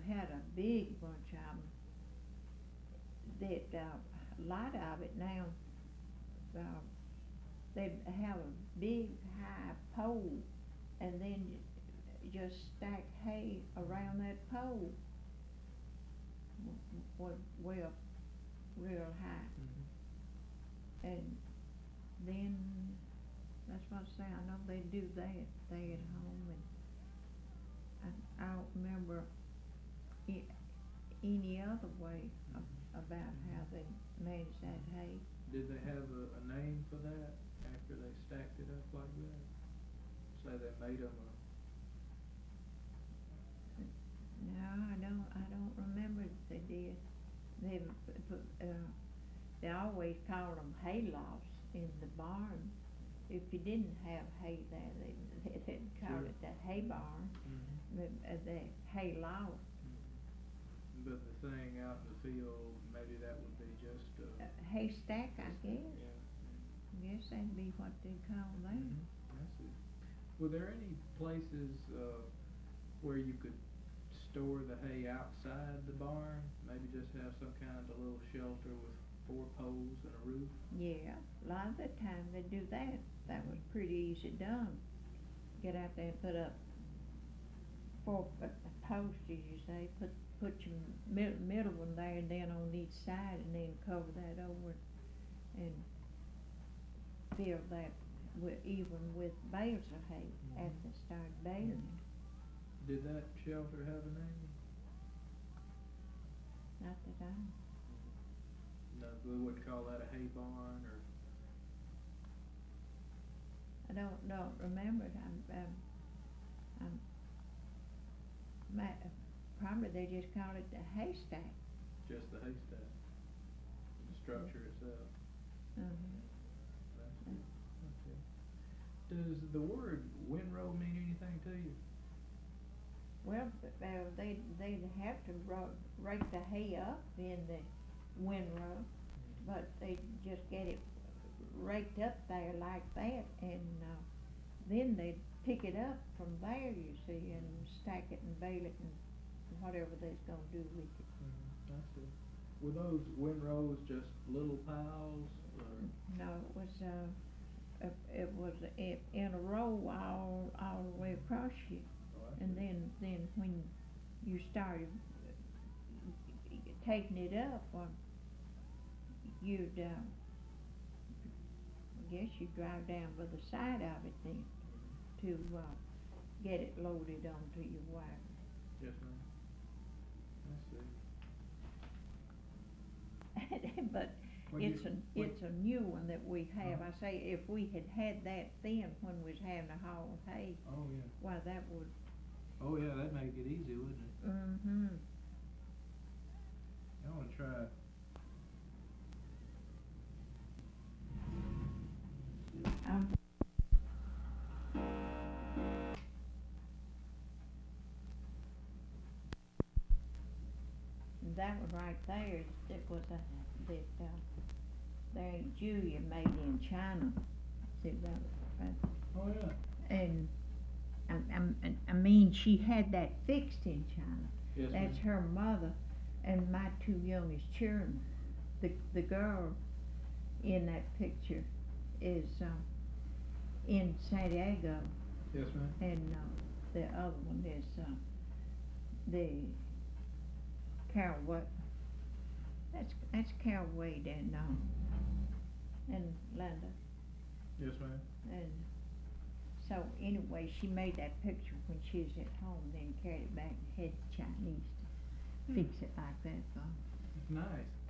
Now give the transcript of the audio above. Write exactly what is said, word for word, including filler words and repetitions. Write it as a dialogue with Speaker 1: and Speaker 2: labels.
Speaker 1: had a big bunch of them. That, uh, a lot of it now, uh, they'd have a big high pole and then j- just stack hay around that pole. W- w- Well, real high.
Speaker 2: Mhm.
Speaker 1: And then, that's what I say, I know they do that, they at home, and I, I don't remember i- any other way of, about how they manage that hay.
Speaker 2: Did they have a, a name for that after they stacked it up like that? Say they made them a,
Speaker 1: No, I don't, I don't remember if they did. They, p- put, uh, they always called them hay lofts in the barn. If you didn't have hay there, they, they, they'd call
Speaker 2: Sure.
Speaker 1: it the hay barn,
Speaker 2: Mhm.
Speaker 1: the, uh, the hay loft.
Speaker 2: Mhm. But the thing out in the field, maybe that would be just
Speaker 1: Uh,
Speaker 2: a.
Speaker 1: haystack, I
Speaker 2: just a-
Speaker 1: guess.
Speaker 2: Yeah.
Speaker 1: Guess that'd be what they'd call that.
Speaker 2: Mhm. I see. Were there any places, uh, where you could store the hay outside the barn? Maybe just have some kind of a little shelter with four poles and a roof?
Speaker 1: Yeah, a lot of the time they do that. That was pretty easy done. Get out there and put up four p- posts, as you say, put, put your mid- middle one there and then on each side, and then cover that over and fill that with, even with bales of hay
Speaker 2: Mhm.
Speaker 1: after they start baling it.
Speaker 2: Did that shelter have a name?
Speaker 1: Not that I,
Speaker 2: No, we wouldn't call that a hay barn or?
Speaker 1: I don't, don't remember it. I'm, um, I'm, ma- probably they just call it the haystack.
Speaker 2: Just the haystack, the structure itself.
Speaker 1: Uh-huh.
Speaker 2: That's good. Okay. Does the word windrow mean anything to you?
Speaker 1: Well, b- uh, they, they'd have to ro- rake the hay up in the windrow, but they just get it raked up there like that, and, uh, then they'd pick it up from there, you see, and stack it and bale it and whatever they's gonna do with it.
Speaker 2: Mhm. I see. Were those windrows just little piles or?
Speaker 1: No, it was, uh, it, it was in, in a row all, all the way across you.
Speaker 2: Oh, I
Speaker 1: And
Speaker 2: see.
Speaker 1: then, then when you started taking it up, well, you'd, uh, I guess you'd drive down by the side of it then
Speaker 2: Mhm.
Speaker 1: to, uh, get it loaded onto your wagon.
Speaker 2: Yes, ma'am. I see.
Speaker 1: But
Speaker 2: When
Speaker 1: it's
Speaker 2: you-
Speaker 1: a,
Speaker 2: when-
Speaker 1: it's a new one that we have.
Speaker 2: Uh-huh.
Speaker 1: I say, if we had had that then when we was having to haul hay,
Speaker 2: Oh, yeah.
Speaker 1: why, that would,
Speaker 2: Oh, yeah, that'd make it easy, wouldn't it?
Speaker 1: mm-hmm.
Speaker 2: I wanna try.
Speaker 1: Um, that one right there, it was a, that, uh, there ain't Julia made in China. See that, right?
Speaker 2: Oh, yeah.
Speaker 1: And, I, I'm- I mean, she had that fixed in China.
Speaker 2: Yes,
Speaker 1: That's
Speaker 2: ma'am.
Speaker 1: her mother and my two youngest children. The, the girl in that picture is, uh, in San Diego,
Speaker 2: Yes, ma'am.
Speaker 1: and, uh, the other one is, uh, the Carol what? That's, that's Carol Wade and, uh, and Linda.
Speaker 2: Yes, ma'am.
Speaker 1: And so anyway, she made that picture when she was at home, then carried it back and had the Chinese to fix it like that for 'em.
Speaker 2: It's nice.